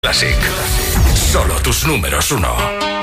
Classic. Solo tus números uno.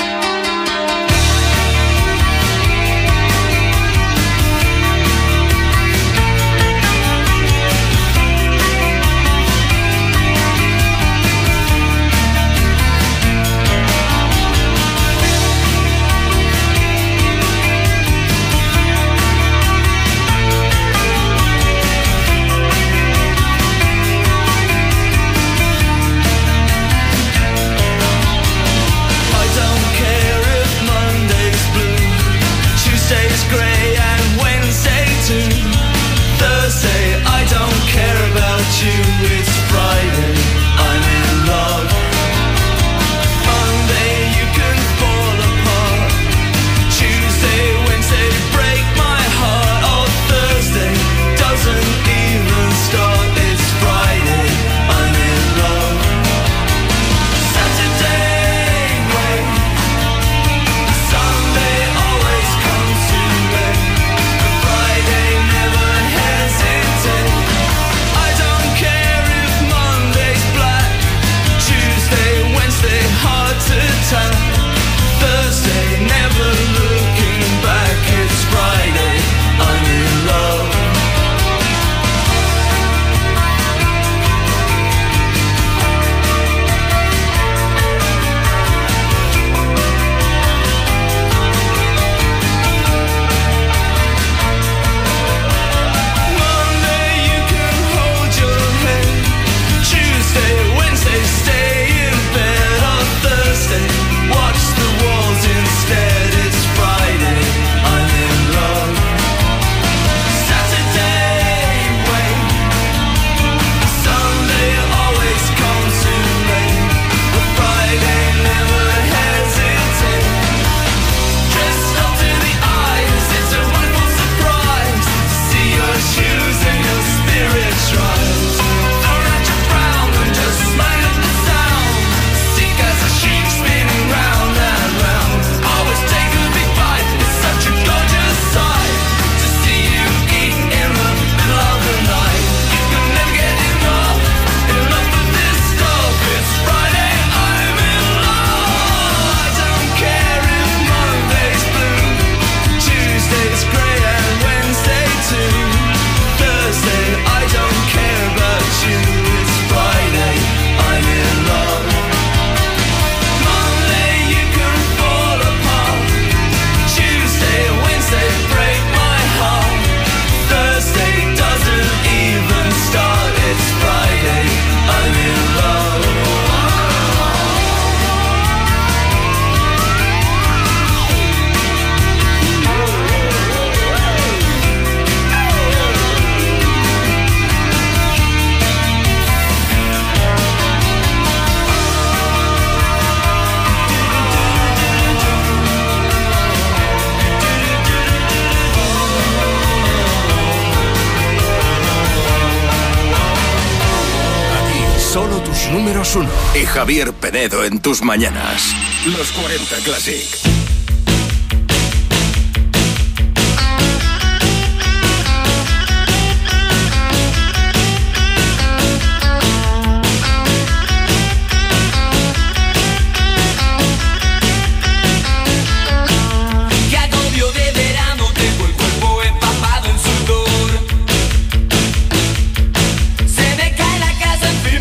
Números uno. Y Javier Penedo en tus mañanas. Los 40 Classic.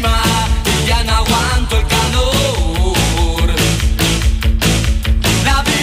La vida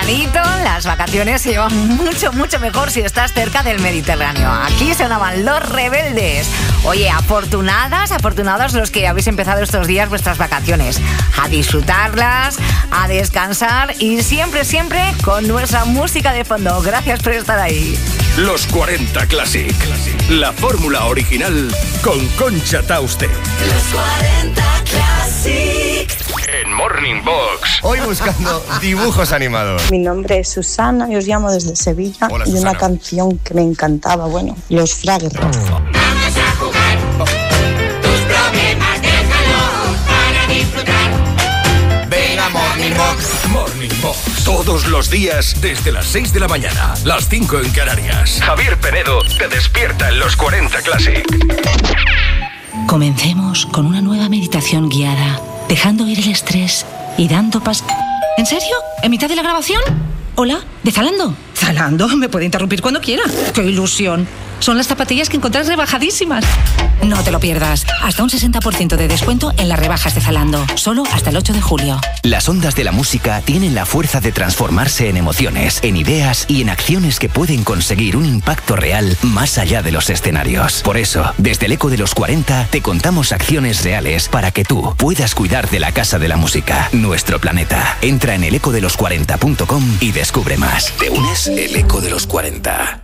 veranito, las vacaciones se llevan mucho, mucho mejor si estás cerca del Mediterráneo. Aquí sonaban Los Rebeldes. Oye, afortunados los que habéis empezado estos días vuestras vacaciones. A disfrutarlas, a descansar y siempre, siempre con nuestra música de fondo. Gracias por estar ahí. Los 40 Classic. La fórmula original con Concha Tauste. Los 40 Classic. En Morning Box. Hoy buscando dibujos animados. Mi nombre es Susana y os llamo desde Sevilla. Hola, y Susana. una canción que me encantaba, los Fraggles. Vamos a jugar. Tus problemas déjalo para disfrutar. Venga, Morning Box. Morning Box. Todos los días desde las 6 de la mañana, las 5 en Canarias. Javier Penedo te despierta en los 40 Classic. Comencemos con una nueva meditación guiada, dejando ir el estrés y dando ¿En serio? ¿En mitad de la grabación? Hola, ¿de Zalando? ¿Zalando? Me puede interrumpir cuando quiera. ¡Qué ilusión! Son las zapatillas que encontrás rebajadísimas. No te lo pierdas. Hasta un 60% de descuento en las rebajas de Zalando. Solo hasta el 8 de julio. Las ondas de la música tienen la fuerza de transformarse en emociones, en ideas y en acciones que pueden conseguir un impacto real más allá de los escenarios. Por eso, desde el Eco de los 40 te contamos acciones reales para que tú puedas cuidar de la Casa de la Música, nuestro planeta. Entra en elecodelos40.com y descubre más. ¿Te unes? El Eco de los 40.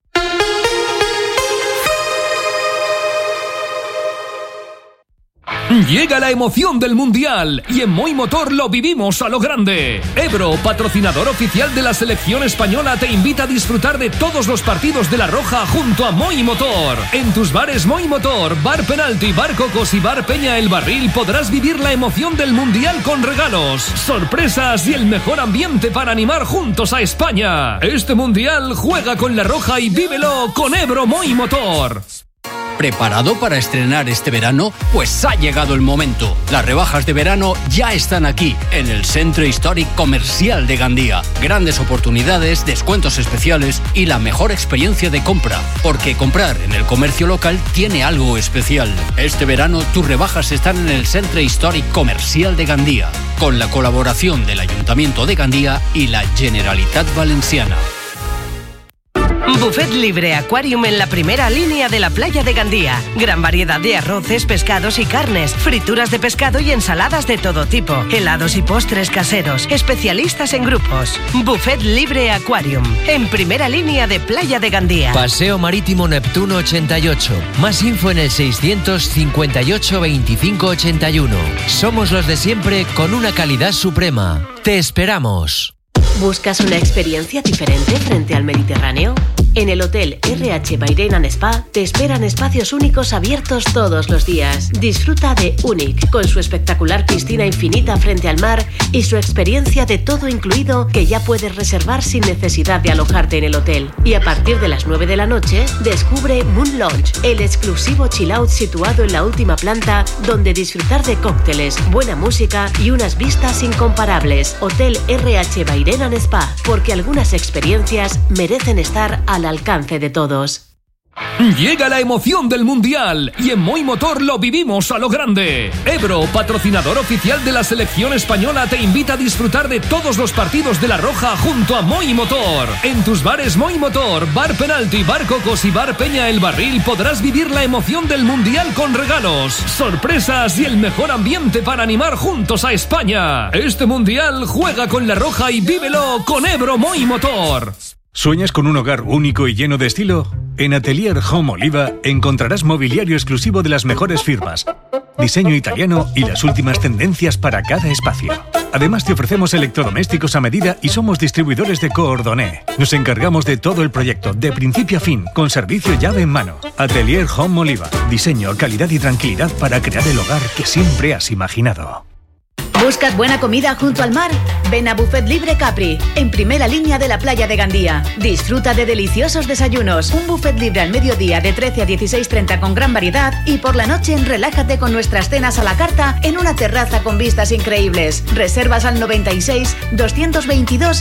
Llega la emoción del Mundial y en Moi Motor lo vivimos a lo grande. Ebro, patrocinador oficial de la selección española, te invita a disfrutar de todos los partidos de La Roja junto a Moi Motor. En tus bares Moi Motor, Bar Penalti, Bar Cocos y Bar Peña El Barril podrás vivir la emoción del Mundial con regalos, sorpresas y el mejor ambiente para animar juntos a España. Este Mundial juega con La Roja y vívelo con Ebro Moi Motor. ¿Preparado para estrenar este verano? Pues ha llegado el momento. Las rebajas de verano ya están aquí, en el Centro Históric Comercial de Gandía. Grandes oportunidades, descuentos especiales y la mejor experiencia de compra. Porque comprar en el comercio local tiene algo especial. Este verano tus rebajas están en el Centro Históric Comercial de Gandía, con la colaboración del Ayuntamiento de Gandía y la Generalitat Valenciana. Buffet Libre Aquarium en la primera línea de la playa de Gandía. Gran variedad de arroces, pescados y carnes, frituras de pescado y ensaladas de todo tipo, helados y postres caseros, especialistas en grupos. Buffet Libre Aquarium en primera línea de playa de Gandía. Paseo Marítimo Neptuno 88. Más info en el 658 25 81. Somos los de siempre con una calidad suprema. Te esperamos. ¿Buscas una experiencia diferente frente al Mediterráneo? En el Hotel RH Bairén and Spa te esperan espacios únicos abiertos todos los días. Disfruta de Unique, con su espectacular piscina infinita frente al mar y su experiencia de todo incluido que ya puedes reservar sin necesidad de alojarte en el hotel. Y a partir de las 9 de la noche, descubre Moon Lounge, el exclusivo chill out situado en la última planta donde disfrutar de cócteles, buena música y unas vistas incomparables. Hotel RH Bairén and Spa, porque algunas experiencias merecen estar al alcance de todos. Llega la emoción del Mundial y en Moi Motor lo vivimos a lo grande. Ebro, patrocinador oficial de la selección española, te invita a disfrutar de todos los partidos de La Roja junto a Moi Motor. En tus bares Moi Motor, Bar Penalti, Bar Cocos y Bar Peña El Barril podrás vivir la emoción del Mundial con regalos, sorpresas y el mejor ambiente para animar juntos a España. Este Mundial juega con La Roja y vívelo con Ebro Moi Motor. ¿Sueñas con un hogar único y lleno de estilo? En Atelier Home Oliva encontrarás mobiliario exclusivo de las mejores firmas, diseño italiano y las últimas tendencias para cada espacio. Además te ofrecemos electrodomésticos a medida y somos distribuidores de Coordonné. Nos encargamos de todo el proyecto, de principio a fin, con servicio llave en mano. Atelier Home Oliva. Diseño, calidad y tranquilidad para crear el hogar que siempre has imaginado. ¿Buscas buena comida junto al mar? Ven a Buffet Libre Capri, en primera línea de la playa de Gandía. Disfruta de deliciosos desayunos, un buffet libre al mediodía de 13 a 16:30 con gran variedad y por la noche relájate con nuestras cenas a la carta en una terraza con vistas increíbles. Reservas al 96 222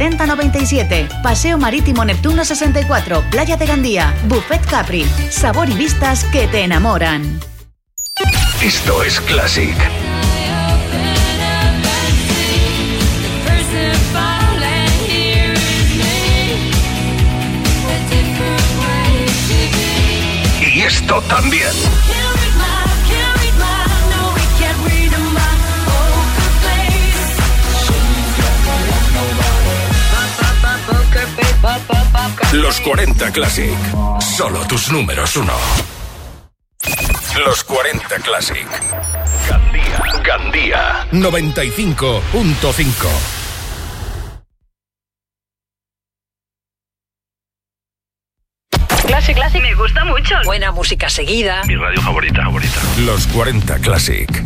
7097. Paseo Marítimo Neptuno 64, playa de Gandía. Buffet Capri, sabor y vistas que te enamoran. Esto es Classic. Falling esto también. Los 40 Classic. Solo tus números uno. Los 40 Classic. Gandía 95.5. Classic, me gusta mucho. Buena música seguida. Mi radio favorita. Los 40 Classic.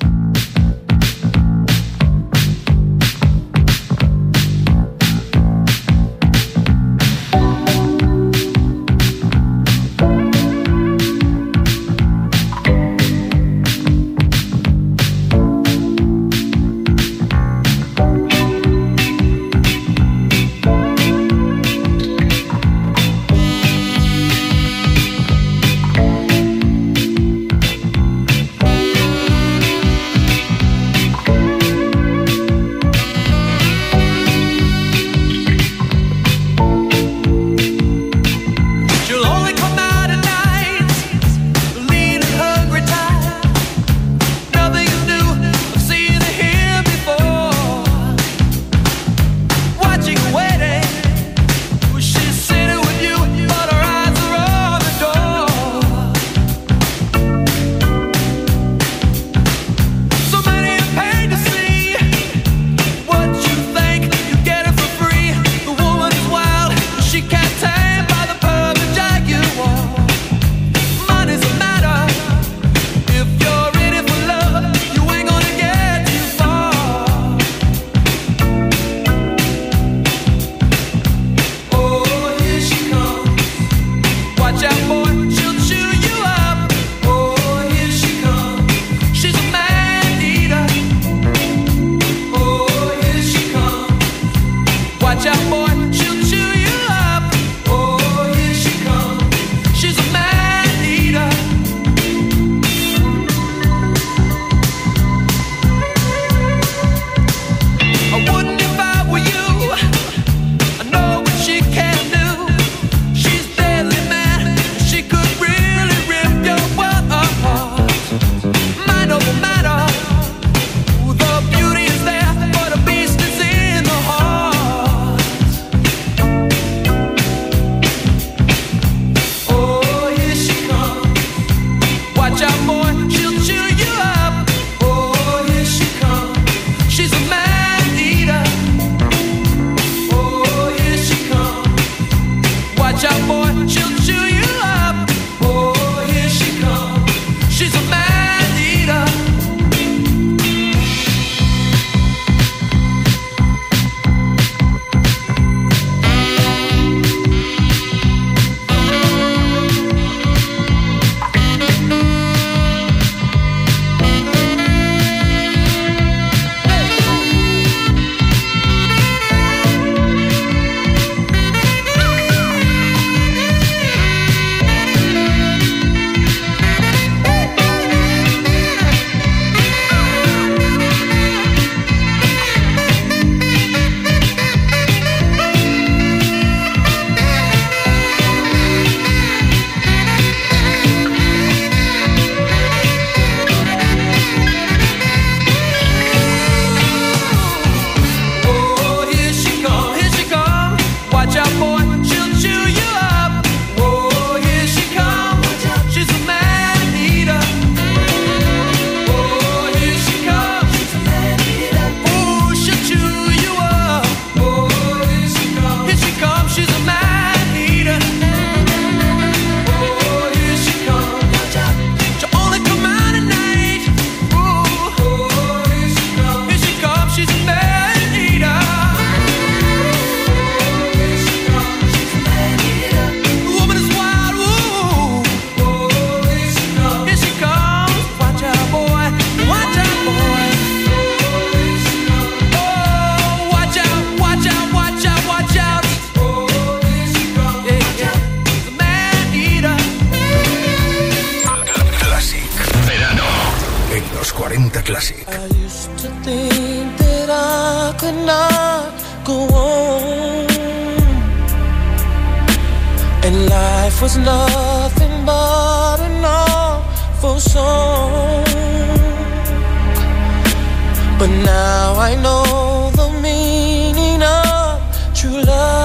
Classic. I used to think that I could not go on, and life was nothing nothing but an awful song. But now I know the meaning of true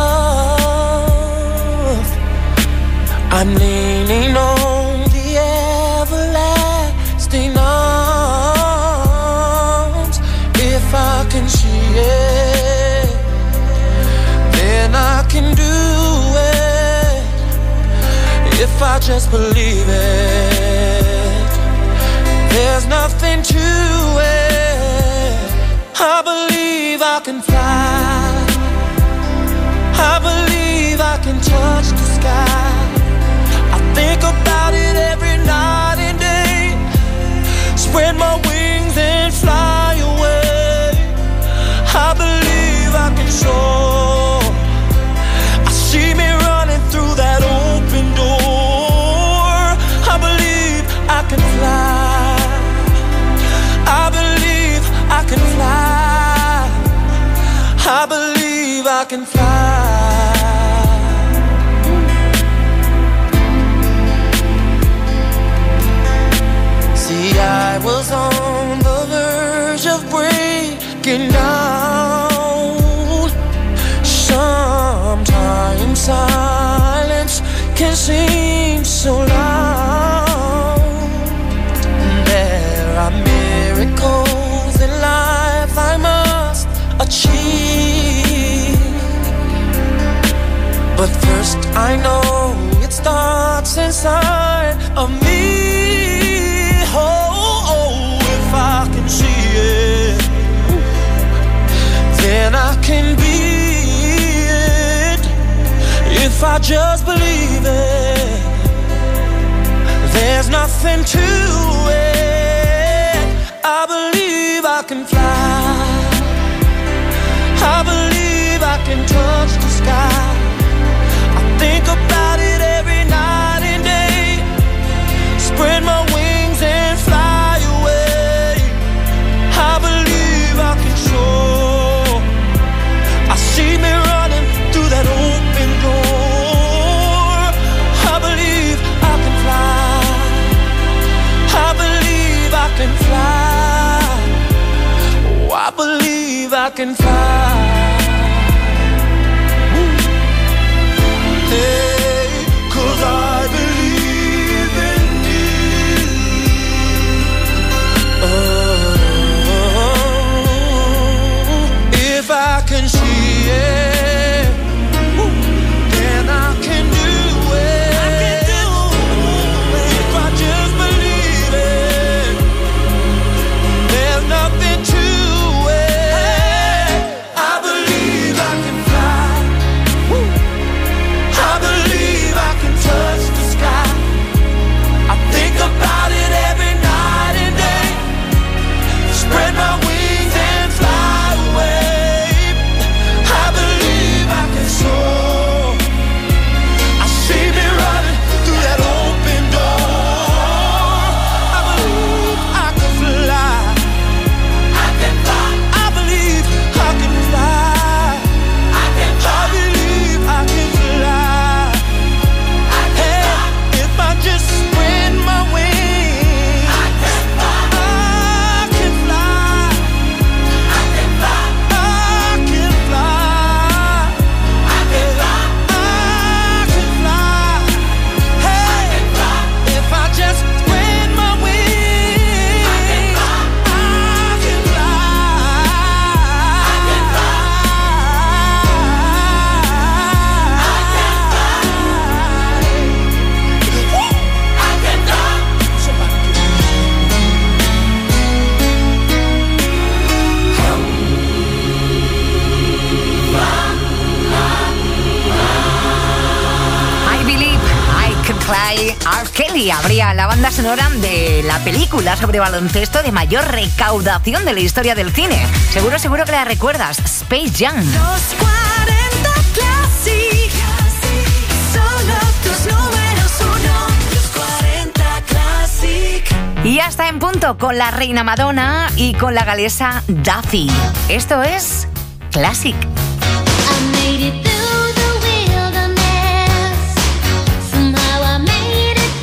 love. I'm leaning on the everlasting arms. If I can see it, then I can do it. If I just believe it, there's nothing to it. I believe I can fly. I believe I can touch the sky. I think about it every night and day. Spread my wings and fly away. I believe I can soar. I see me running through that open door. I believe I can fly. I believe I can fly. I believe I can fly. See, I was on the verge of breaking down. Sometimes silence can seem so loud. There are miracles in life I must achieve. But first I know it starts inside of me. Oh, if I can see it, then I can be it. If I just believe it, there's nothing to it. I believe I can fly. I believe I can touch the sky. I think about it every night and day. Spread my wings and fly away. I believe I can soar. I see me running through that open door. I believe I can fly. I believe I can fly. Oh, I believe I can fly. Hey, 'cause I believe in you. Oh, if I can see it, then I can do it. I can do it. If I just believe it, there's nothing to it. I believe I can fly. I believe I can touch the sky. I think about it every night and day. Spread my wings and fly away. I believe I can soar. I see me running through that open door. I believe I can fly. I can fly. I believe I can fly. I can fly. I believe I can fly. Hey, if I just spread my wings, I can fly. I can fly. I can fly. I can fly. I can fly. I can fly. Hey, if I just spread my wings, I can fly. I can I Believe I Can Fly. R. Kelly abría la banda sonora de la película sobre baloncesto de mayor recaudación de la historia del cine. Seguro que la recuerdas, Space Jam. Los 40 Classic. Solo tus números uno. Los 40 Classic. Y ya está en punto con la reina Madonna y con la galesa Duffy. Esto es Classic. I made it through the wilderness. Somehow I made it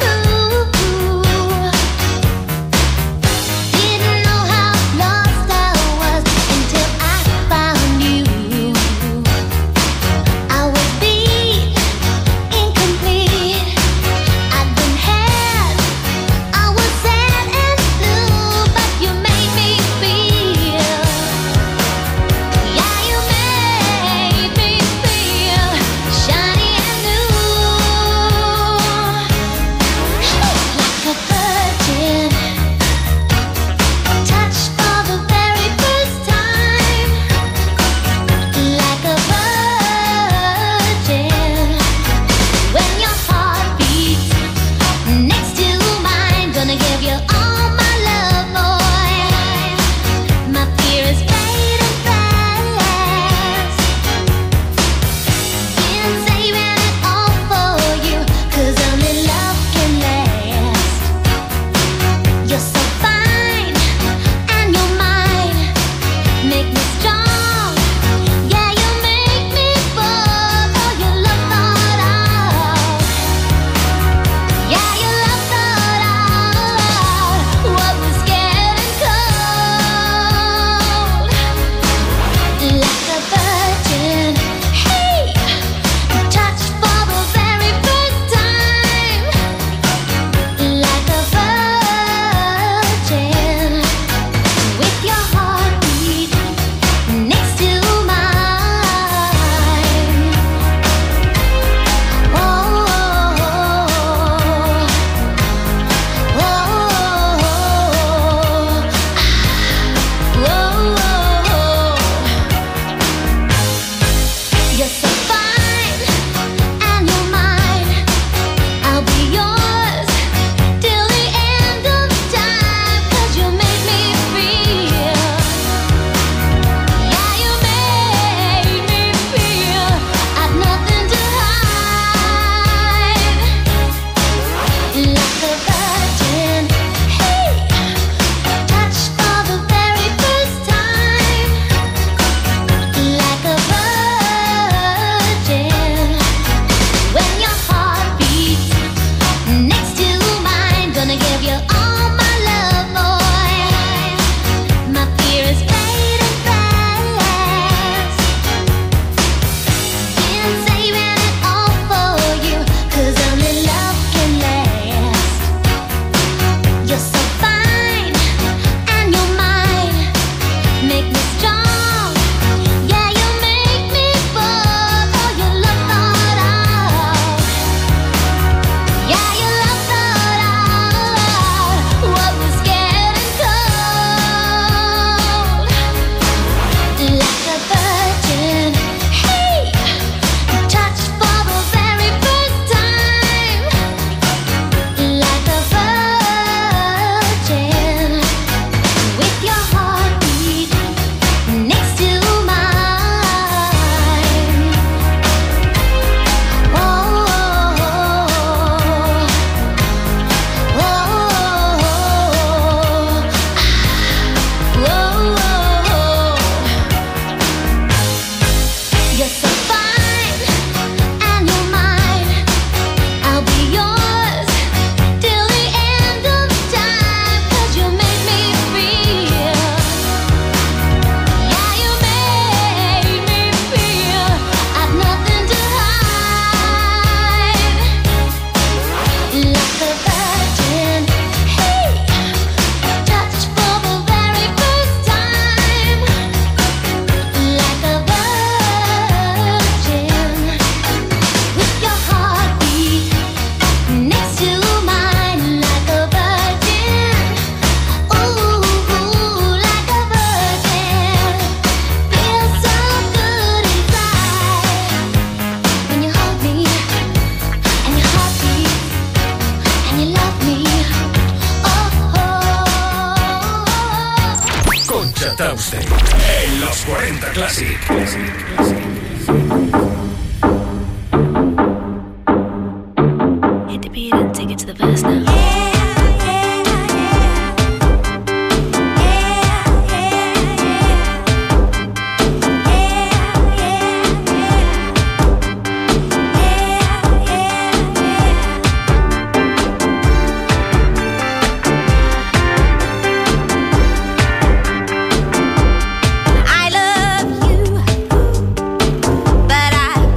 Tausten en los 40 Classic. Hit the beat and take it to the verse now. I love you, but I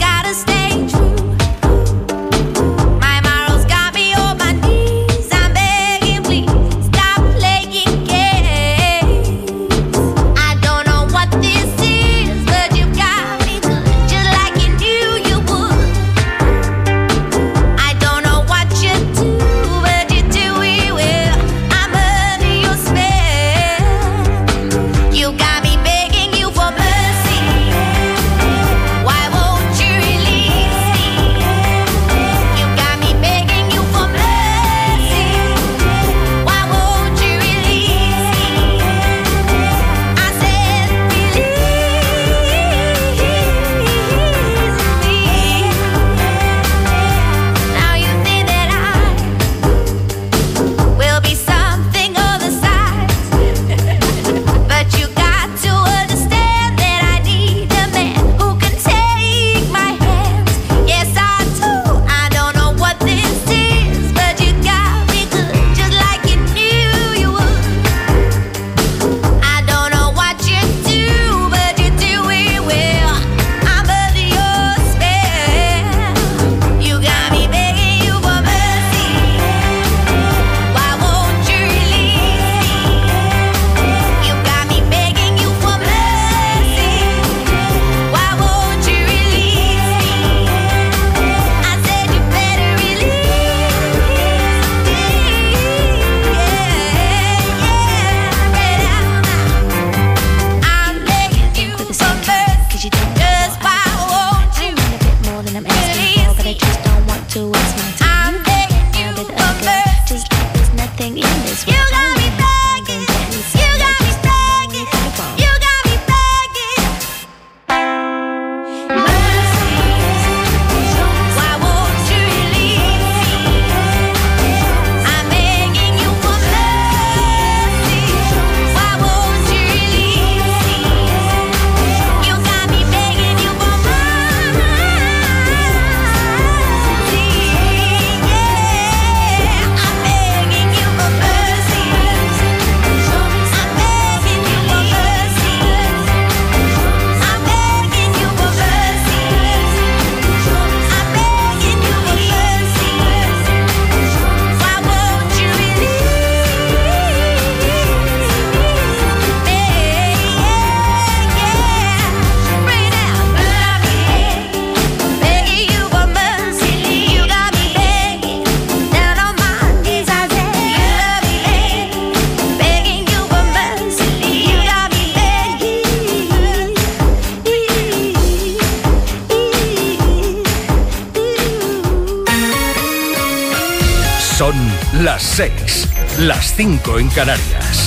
Son las 6, las 5 en Canarias.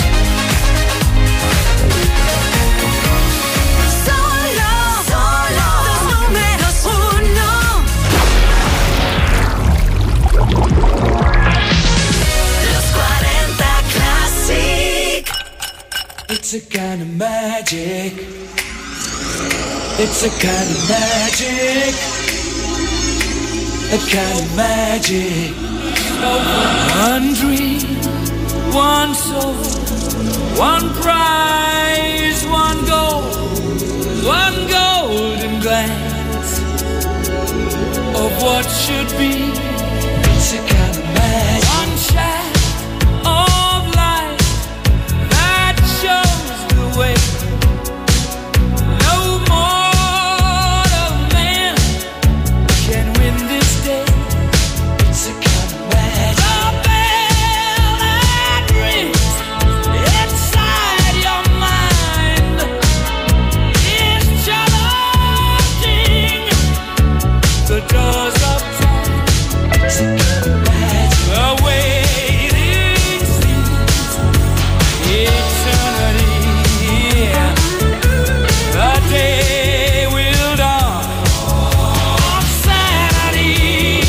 It's a kind of magic. It's a kind of magic. A kind of magic. One dream, one soul, one prize, one golden glance of what should be. It's a kind of magic. One shaft of light that shows the way. No mortal man can win this day. It's a kind of magic. The bell that rings inside your mind is challenging the doors of time. It's a kind of magic. The waiting seems eternity. The day will dawn on Saturday.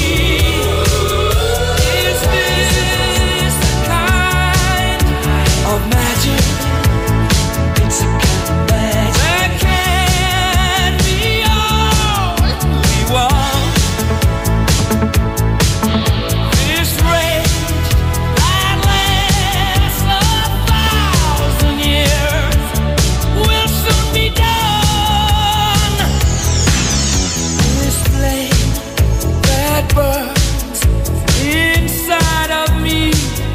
Is this the kind of magic? It's a kind of magic. That can be all we want. This rage that lasts 1,000 years will soon be done. This flame that burns inside of me,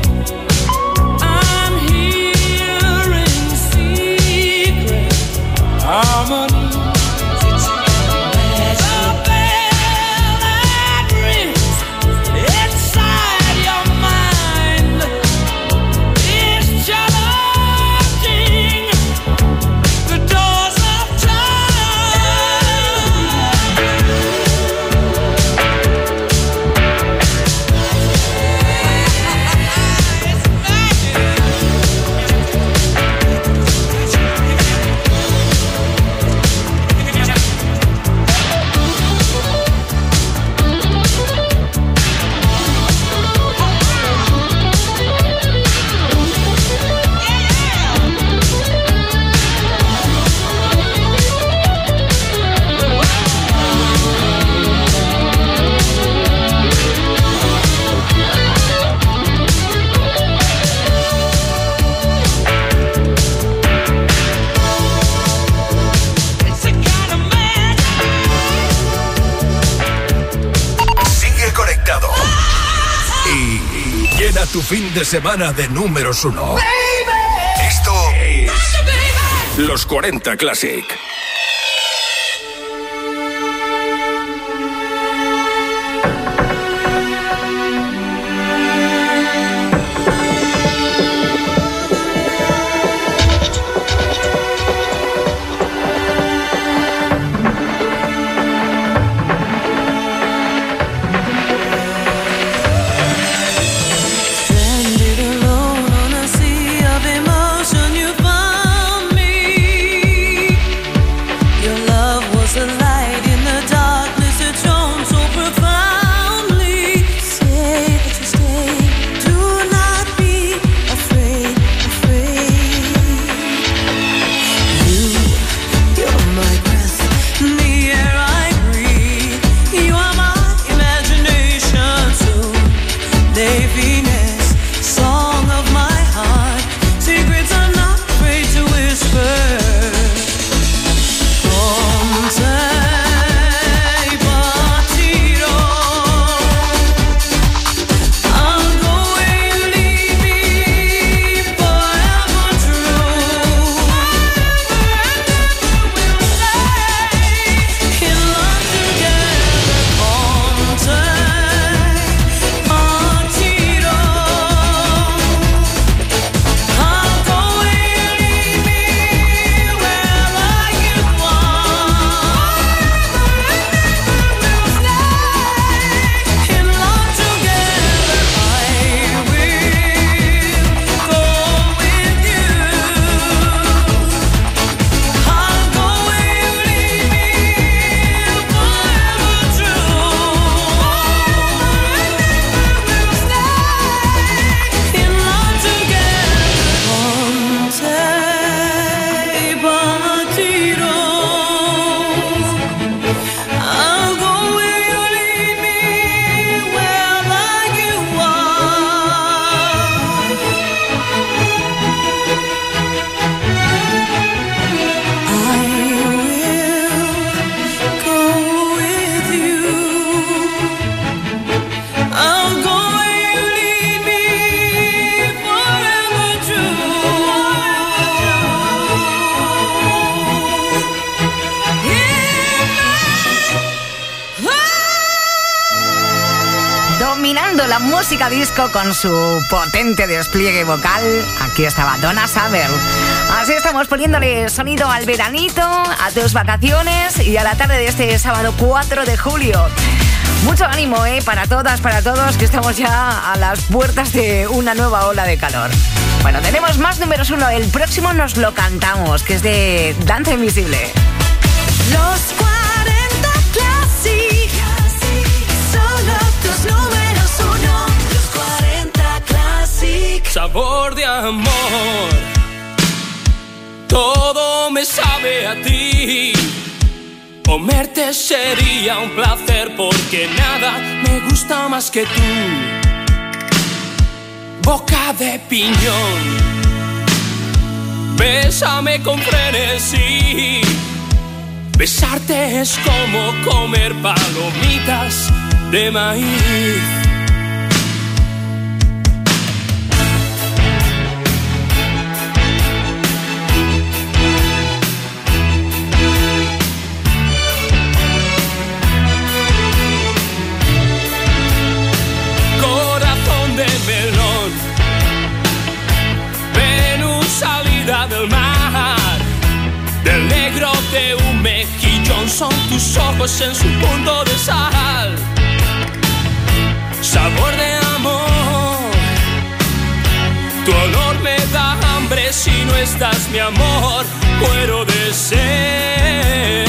I'm hearing secret harmonies. It's a kind of magic. The bell that rings inside your mind is challenging the doors of time. It's a kind of magic. Sigue conectado y llena tu fin de semana de números 1. Esto es Los 40 Classic. Stranded alone on a sea of emotion, you found me. dominando la música disco con su potente despliegue vocal. Aquí estaba Donna Summer. Así estamos poniéndole sonido al veranito, a tus vacaciones y a la tarde de este sábado 4 de julio. Mucho ánimo, para todas, para todos, que estamos ya a las puertas de una nueva ola de calor. Bueno, tenemos más números 1. El próximo nos lo cantamos, que es de Danza Invisible. Los 40 Classic, solo tus números 1. Los 40 Classic. Sabor de amor, todo me sabe a ti. Comerte sería un placer porque nada me gusta más que tú. Boca de piñón, bésame con frenesí. Besarte es como comer palomitas de maíz. Corazón de melón, Venus salida del mar. Del negro de un mejillón son tus ojos en su punto de sal. Sabor de amor, tu olor me da hambre. Si no estás, mi amor, muero de sed.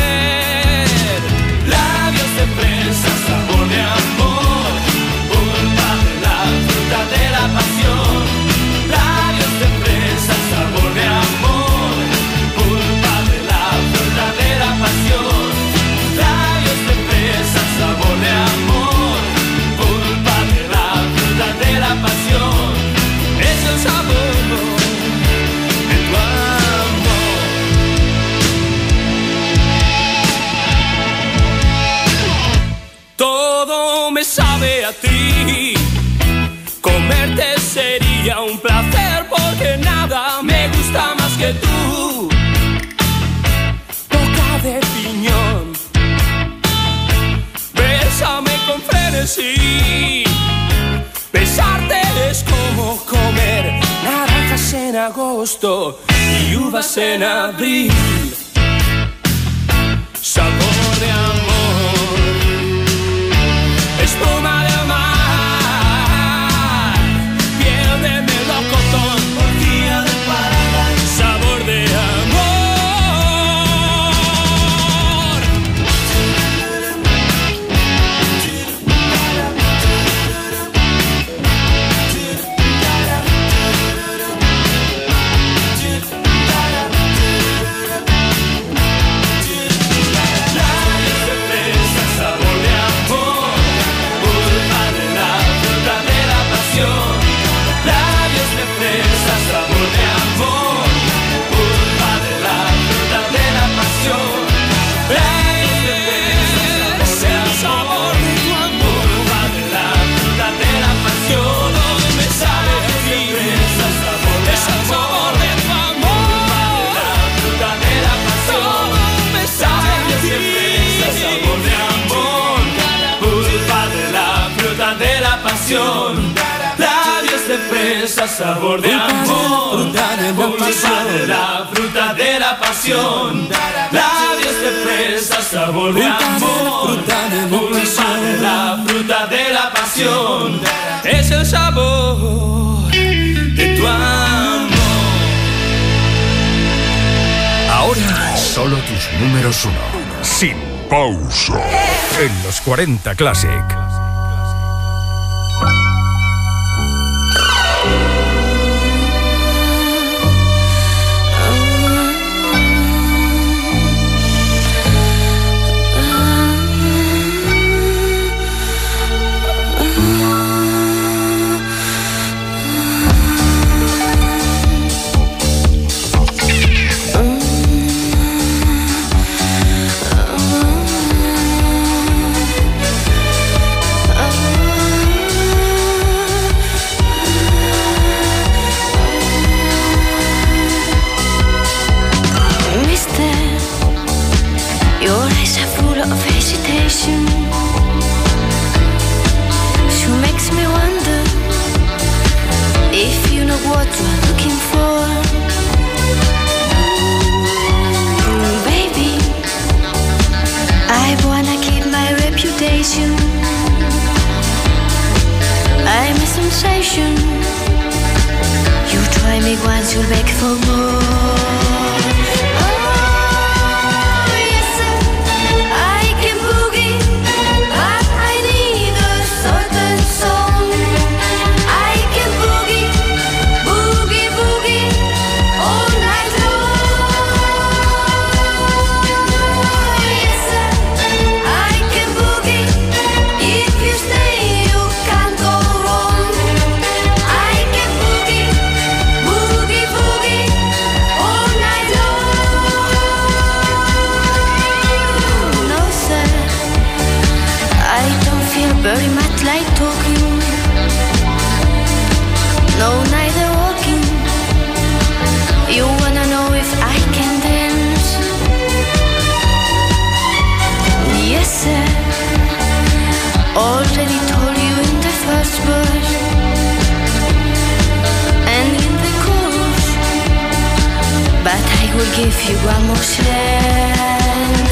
Labios de fresa, sabor de amor, pulpa de la fruta de la pasión. Labios de fresa, sabor de amor, pulpa de la fruta de la pasión. Labios de fresa, sabor de amor, pulpa de la fruta de la pasión. Es el sabor de tu amor. Todo me sabe a ti. Comerte sería un placer porque nada me gusta más que tú. Boca de piñón, bésame con frenesí. Besarte es como comer naranjas en agosto y uvas en abril. Sabor de amor, espuma del mar, piel de melocotón, orgía de parada. Sabor de amor. Labios de fresa, sabor de amor, pulpa de la fruta de la pasión. Labios de fresa, sabor de amor, pulpa de la fruta de la pasión. Es el sabor de tu amor. Ahora solo tus números 1. Sin pausa. En los 40 Classic. station. I'm a sensation. You try me once, you'll beg for more. Very much like talking. No, neither walking. You wanna know if I can dance? Yes, sir. Already told you in the first verse and in the chorus, but I will give you one more chance.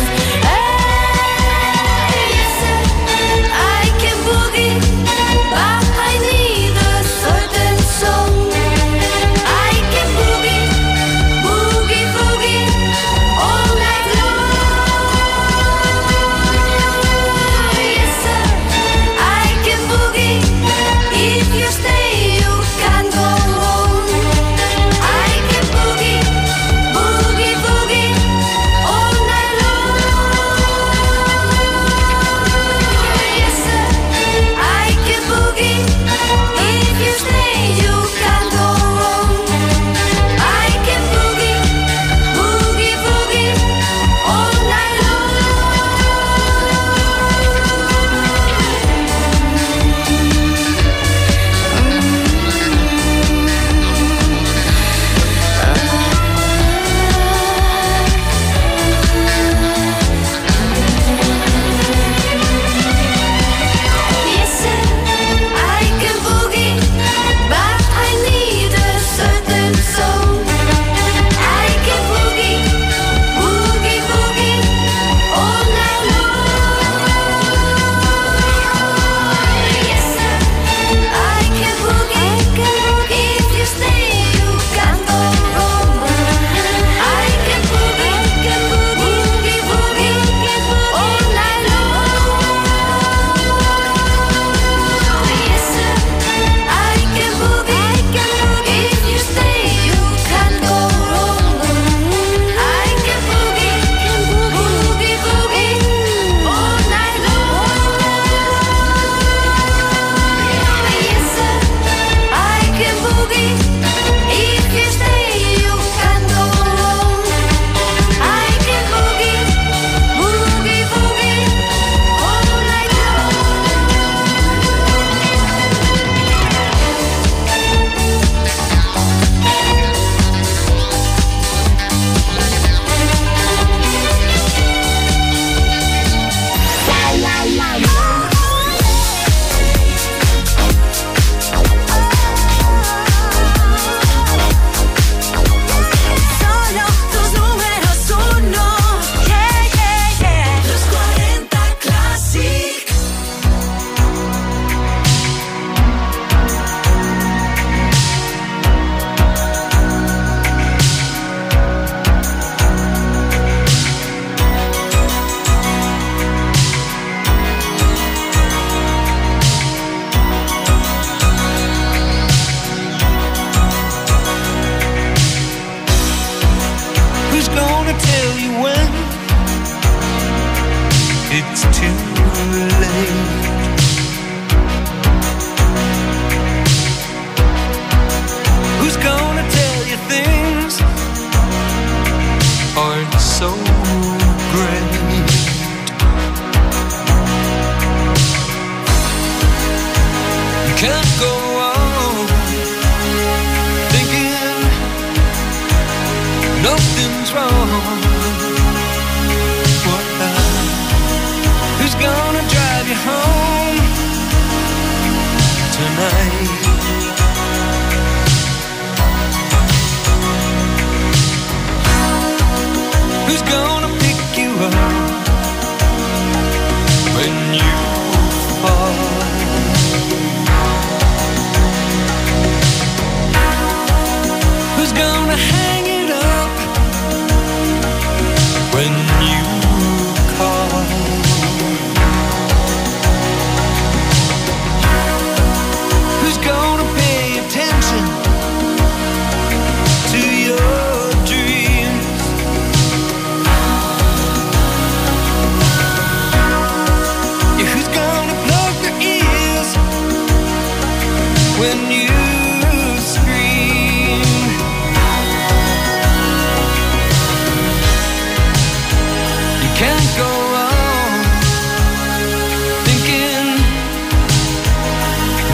Who's gonna pick you up when you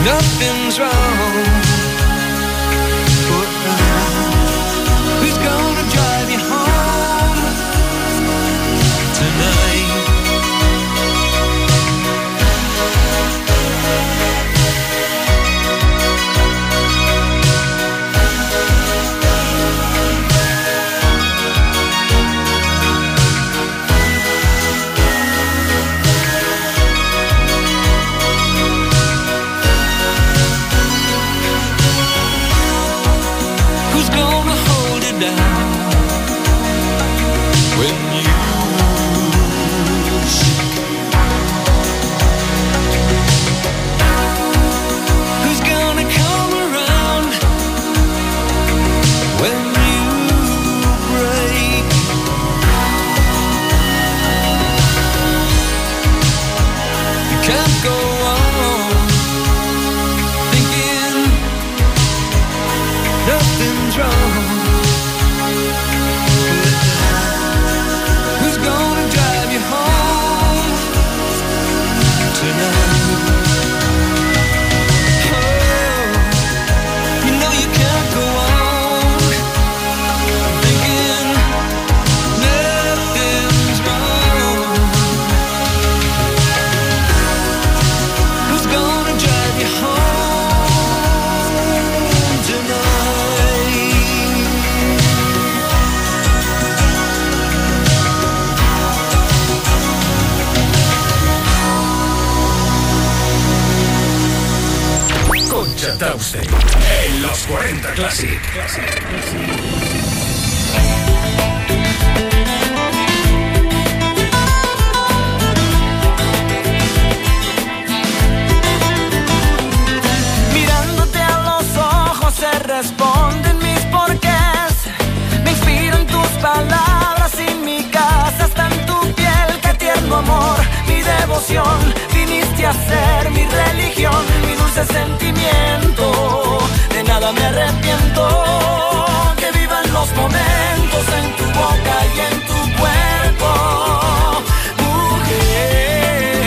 nothing's wrong. Who's gonna drive you home tonight? Tauste en los 40 Classic. Mirándote a los ojos se responden mis porqués. Me inspiro en tus palabras y mi casa está en tu piel. Qué tierno amor, mi devoción. Viniste a ser mi religión, mi dulce sentimiento. De nada me arrepiento. Que vivan los momentos en tu boca y en tu cuerpo. Mujer,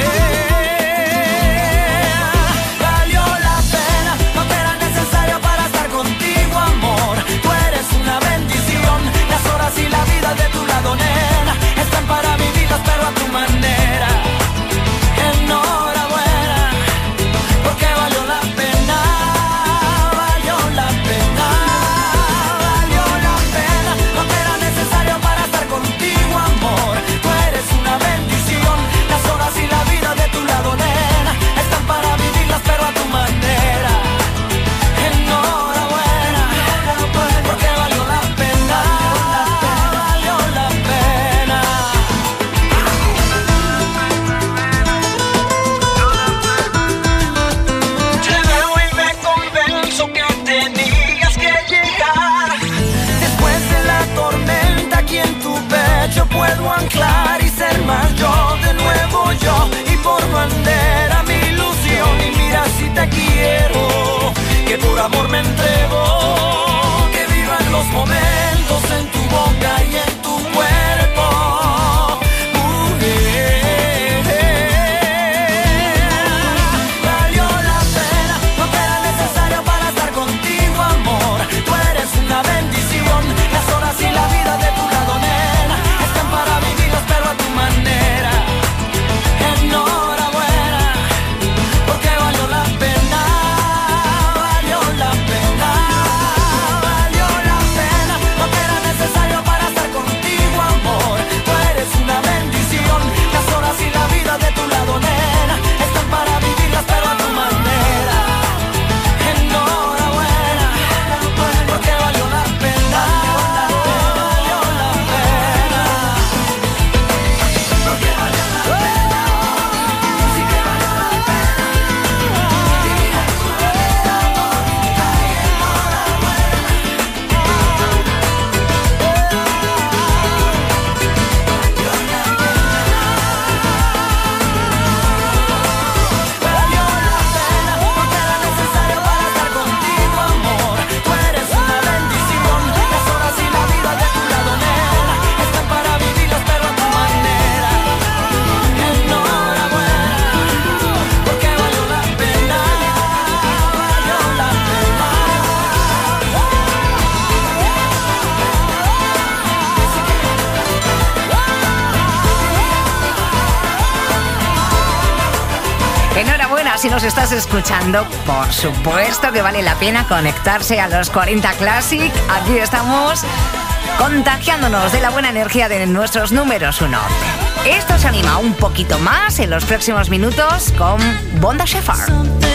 valió la pena. No te era necesario para estar contigo, amor. Tú eres una bendición. Las horas y la vida de tu lado, nena, están para mi vida, pero a tu manera. Enhorabuena, porque valió la pena, valió la pena, valió la pena. No te Enhorabuena si nos estás escuchando. Por supuesto que vale la pena conectarse a los 40 Classic. Aquí estamos contagiándonos de la buena energía de nuestros números 1. Esto se anima un poquito más en los próximos minutos con Bonda Shefard.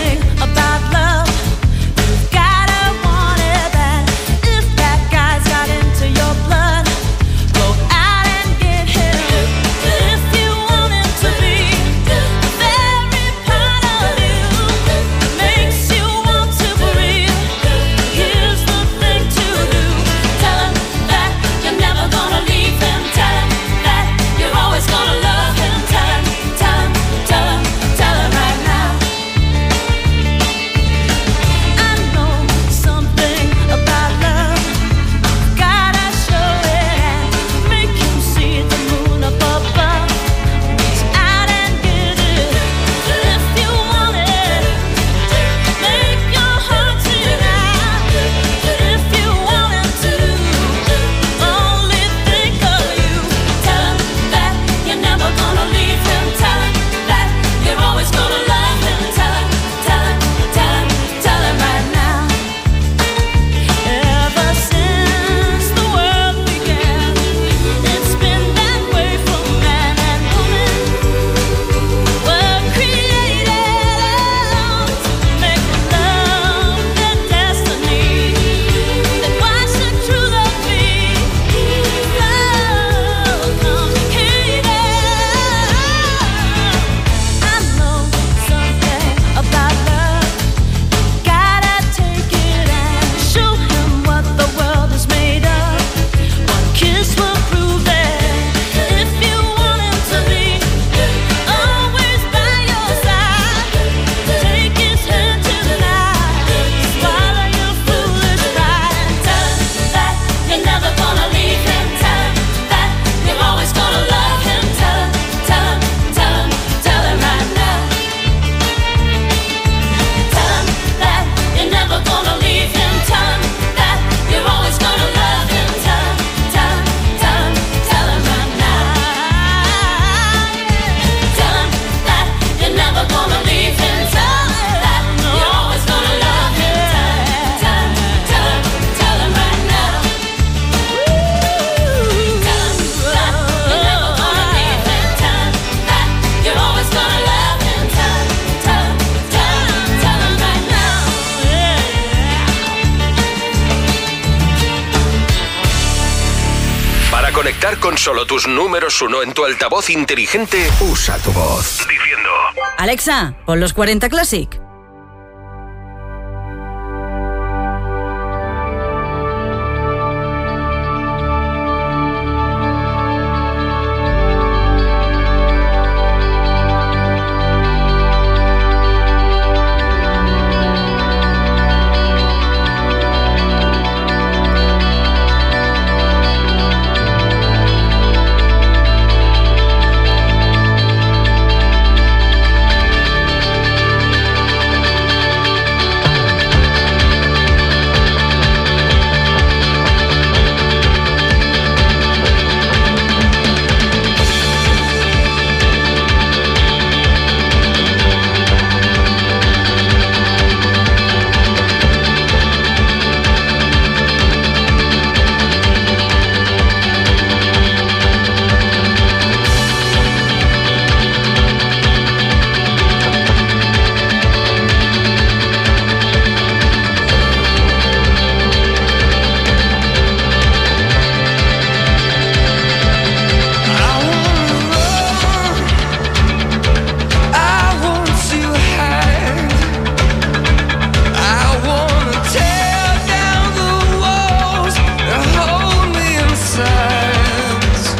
Conectar con solo tus números 1 en tu altavoz inteligente. Usa tu voz. Diciendo: Alexa, pon los 40 Classic.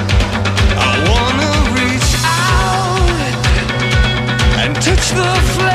touch the flag.